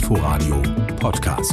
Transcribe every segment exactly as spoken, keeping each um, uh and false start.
Inforadio Podcast.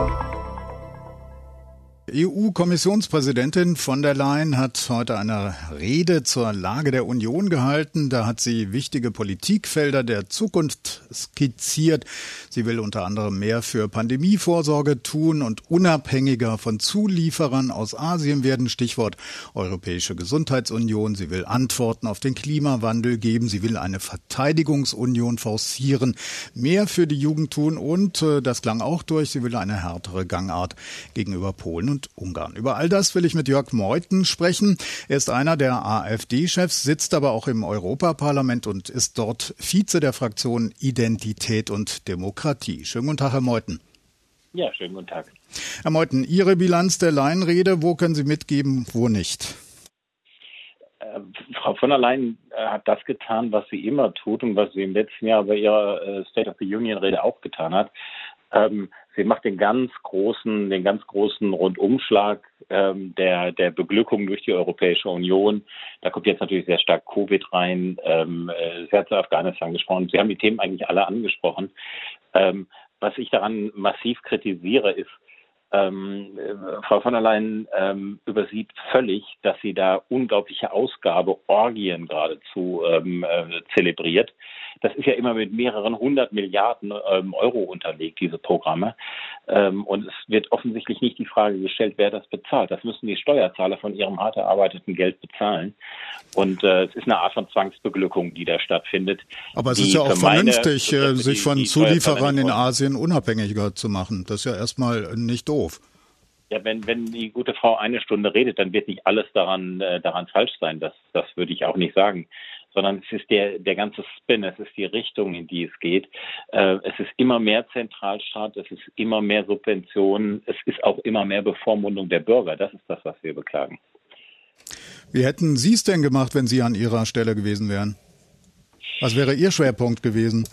E U-Kommissionspräsidentin von der Leyen hat heute eine Rede zur Lage der Union gehalten. Da hat sie wichtige Politikfelder der Zukunft skizziert. Sie will unter anderem mehr für Pandemievorsorge tun und unabhängiger von Zulieferern aus Asien werden. Stichwort Europäische Gesundheitsunion. Sie will Antworten auf den Klimawandel geben. Sie will eine Verteidigungsunion forcieren, mehr für die Jugend tun und, das klang auch durch, sie will eine härtere Gangart gegenüber Polen und Ungarn. Über all das will ich mit Jörg Meuthen sprechen. Er ist einer der AfD-Chefs, sitzt aber auch im Europaparlament und ist dort Vize der Fraktion Identität und Demokratie. Schönen guten Tag, Herr Meuthen. Ja, schönen guten Tag. Herr Meuthen, Ihre Bilanz der Leyen-Rede, wo können Sie mitgeben, wo nicht? Äh, Frau von der Leyen äh, hat das getan, was sie immer tut und was sie im letzten Jahr bei ihrer äh, State of the Union-Rede auch getan hat. Ähm, sie macht den ganz großen, den ganz großen Rundumschlag ähm, der, der Beglückung durch die Europäische Union. Da kommt jetzt natürlich sehr stark Covid rein. Ähm, äh, sie hat zu Afghanistan gesprochen. Sie haben die Themen eigentlich alle angesprochen. Ähm, was ich daran massiv kritisiere, ist, Ähm, äh, Frau von der Leyen ähm, übersieht völlig, dass sie da unglaubliche Ausgabeorgien geradezu ähm, äh, zelebriert. Das ist ja immer mit mehreren hundert Milliarden ähm, Euro unterlegt, diese Programme. Ähm, und es wird offensichtlich nicht die Frage gestellt, wer das bezahlt. Das müssen die Steuerzahler von ihrem hart erarbeiteten Geld bezahlen. Und äh, es ist eine Art von Zwangsbeglückung, die da stattfindet. Aber es ist ja auch vernünftig, meine, sich von die, die Zulieferern in Asien unabhängiger zu machen. Das ist ja erstmal nicht doof. Ja, wenn, wenn die gute Frau eine Stunde redet, dann wird nicht alles daran, äh, daran falsch sein. Das, das würde ich auch nicht sagen. Sondern es ist der, der ganze Spin, es ist die Richtung, in die es geht. Äh, es ist immer mehr Zentralstaat, es ist immer mehr Subventionen, es ist auch immer mehr Bevormundung der Bürger. Das ist das, was wir beklagen. Wie hätten Sie es denn gemacht, wenn Sie an Ihrer Stelle gewesen wären? Was wäre Ihr Schwerpunkt gewesen?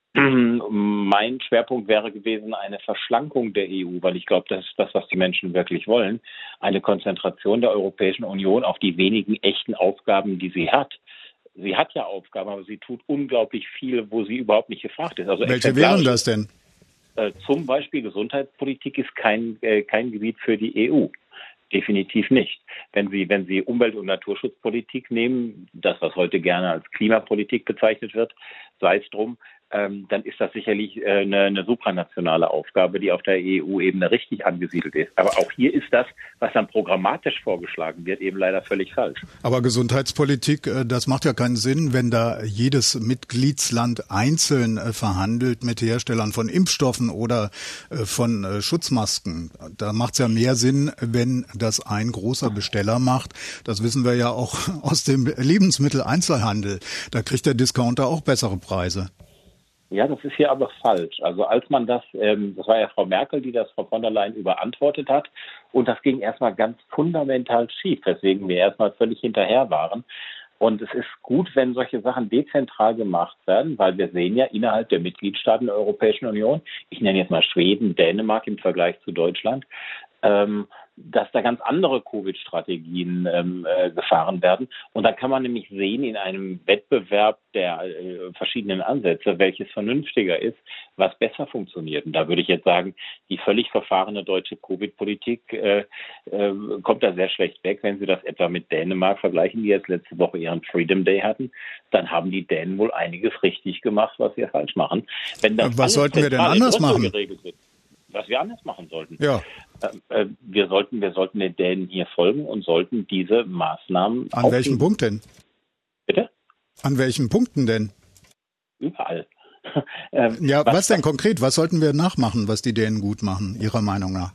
Mein Schwerpunkt wäre gewesen eine Verschlankung der E U, weil ich glaube, das ist das, was die Menschen wirklich wollen. Eine Konzentration der Europäischen Union auf die wenigen echten Aufgaben, die sie hat. Sie hat ja Aufgaben, aber sie tut unglaublich viel, wo sie überhaupt nicht gefragt ist. Also welche wären das denn? Äh, zum Beispiel Gesundheitspolitik ist kein, äh, kein Gebiet für die E U. Definitiv nicht. Wenn Sie, wenn Sie Umwelt- und Naturschutzpolitik nehmen, das, was heute gerne als Klimapolitik bezeichnet wird, sei es drum, ähm, dann ist das sicherlich äh, eine, eine supranationale Aufgabe, die auf der E U-Ebene richtig angesiedelt ist. Aber auch hier ist das, was dann programmatisch vorgeschlagen wird, eben leider völlig falsch. Aber Gesundheitspolitik, äh, das macht ja keinen Sinn, wenn da jedes Mitgliedsland einzeln äh, verhandelt mit Herstellern von Impfstoffen oder äh, von äh, Schutzmasken. Da macht es ja mehr Sinn, wenn das ein großer Besteller macht. Das wissen wir ja auch aus dem Lebensmitteleinzelhandel. Da kriegt der Discounter auch bessere Preise. Ja, das ist hier aber falsch. Also als man das, ähm, das war ja Frau Merkel, die das Frau von der Leyen überantwortet hat, und das ging erstmal ganz fundamental schief, weswegen wir erstmal völlig hinterher waren. Und es ist gut, wenn solche Sachen dezentral gemacht werden, weil wir sehen ja innerhalb der Mitgliedstaaten der Europäischen Union, ich nenne jetzt mal Schweden, Dänemark im Vergleich zu Deutschland, ähm, dass da ganz andere Covid-Strategien ähm, äh, gefahren werden. Und da kann man nämlich sehen in einem Wettbewerb der äh, verschiedenen Ansätze, welches vernünftiger ist, was besser funktioniert. Und da würde ich jetzt sagen, die völlig verfahrene deutsche Covid-Politik äh, äh, kommt da sehr schlecht weg. Wenn Sie das etwa mit Dänemark vergleichen, die jetzt letzte Woche ihren Freedom Day hatten, dann haben die Dänen wohl einiges richtig gemacht, was wir falsch machen. Wenn das was sollten wir denn anders machen? Geregelt wird, was wir anders machen sollten. Ja. Äh, wir sollten, wir sollten den Dänen hier folgen und sollten diese Maßnahmen. An welchen Punkt denn? Bitte? An welchen Punkten denn? Überall. ähm, ja, was, was denn konkret? Was sollten wir nachmachen, was die Dänen gut machen, Ihrer Meinung nach?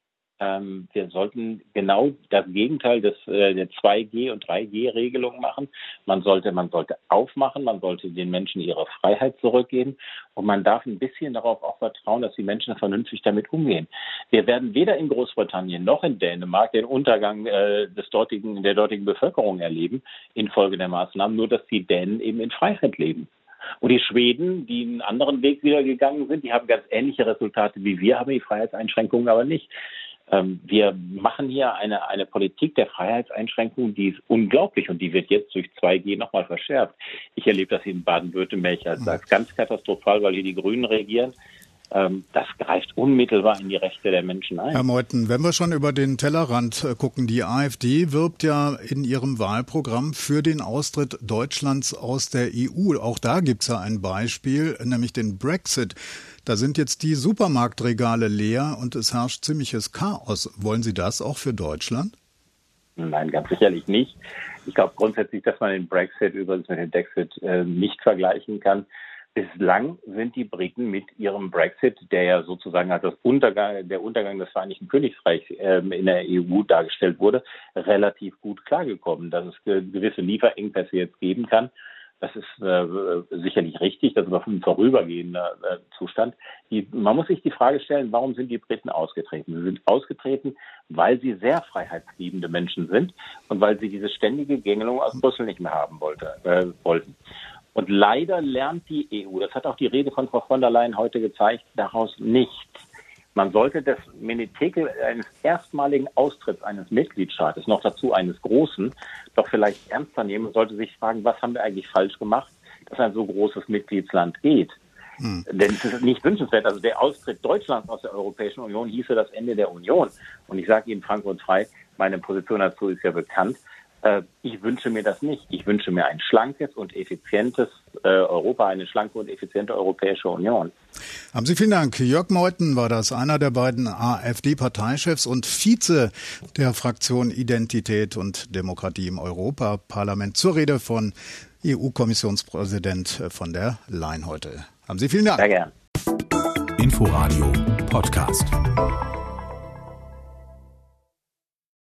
Ähm, wir sollten genau das Gegenteil des, äh, der zwei G- und drei G-Regelung machen. Man sollte, man sollte aufmachen, man sollte den Menschen ihre Freiheit zurückgeben und man darf ein bisschen darauf auch vertrauen, dass die Menschen vernünftig damit umgehen. Wir werden weder in Großbritannien noch in Dänemark den Untergang äh, des dortigen, der dortigen Bevölkerung erleben infolge der Maßnahmen, nur dass die Dänen eben in Freiheit leben. Und die Schweden, die einen anderen Weg wieder gegangen sind, die haben ganz ähnliche Resultate wie wir, haben die Freiheitseinschränkungen aber nicht. Wir machen hier eine, eine Politik der Freiheitseinschränkung, die ist unglaublich und die wird jetzt durch zwei G nochmal verschärft. Ich erlebe das in Baden-Württemberg als, als ganz katastrophal, weil hier die Grünen regieren. Das greift unmittelbar in die Rechte der Menschen ein. Herr Meuthen, wenn wir schon über den Tellerrand gucken, die AfD wirbt ja in ihrem Wahlprogramm für den Austritt Deutschlands aus der E U. Auch da gibt es ja ein Beispiel, nämlich den Brexit. Da sind jetzt die Supermarktregale leer und es herrscht ziemliches Chaos. Wollen Sie das auch für Deutschland? Nein, ganz sicherlich nicht. Ich glaube grundsätzlich, dass man den Brexit übrigens mit dem Brexit äh, nicht vergleichen kann. Bislang sind die Briten mit ihrem Brexit, der ja sozusagen als das Untergang, der Untergang des Vereinigten Königreichs äh, in der E U dargestellt wurde, relativ gut klargekommen. Dass es äh, gewisse Lieferengpässe jetzt geben kann, das ist äh, sicherlich richtig, das ist aber ein vorübergehender äh, Zustand. Die, man muss sich die Frage stellen, warum sind die Briten ausgetreten? Sie sind ausgetreten, weil sie sehr freiheitsliebende Menschen sind und weil sie diese ständige Gängelung aus Brüssel nicht mehr haben wollte, äh, wollten. Und leider lernt die E U, das hat auch die Rede von Frau von der Leyen heute gezeigt, daraus nichts. Man sollte das Menetekel eines erstmaligen Austritts eines Mitgliedstaates, noch dazu eines großen, doch vielleicht ernster nehmen und sollte sich fragen, was haben wir eigentlich falsch gemacht, dass ein so großes Mitgliedsland geht. Hm. Denn es ist nicht wünschenswert. Also der Austritt Deutschlands aus der Europäischen Union hieße das Ende der Union. Und ich sage Ihnen frank und frei, meine Position dazu ist ja bekannt. Ich wünsche mir das nicht. Ich wünsche mir ein schlankes und effizientes äh, Europa, eine schlanke und effiziente Europäische Union. Haben Sie vielen Dank. Jörg Meuthen war das, einer der beiden AfD-Parteichefs und Vize der Fraktion Identität und Demokratie im Europaparlament zur Rede von E U-Kommissionspräsident von der Leyen heute. Haben Sie vielen Dank. Sehr gern. Inforadio Podcast.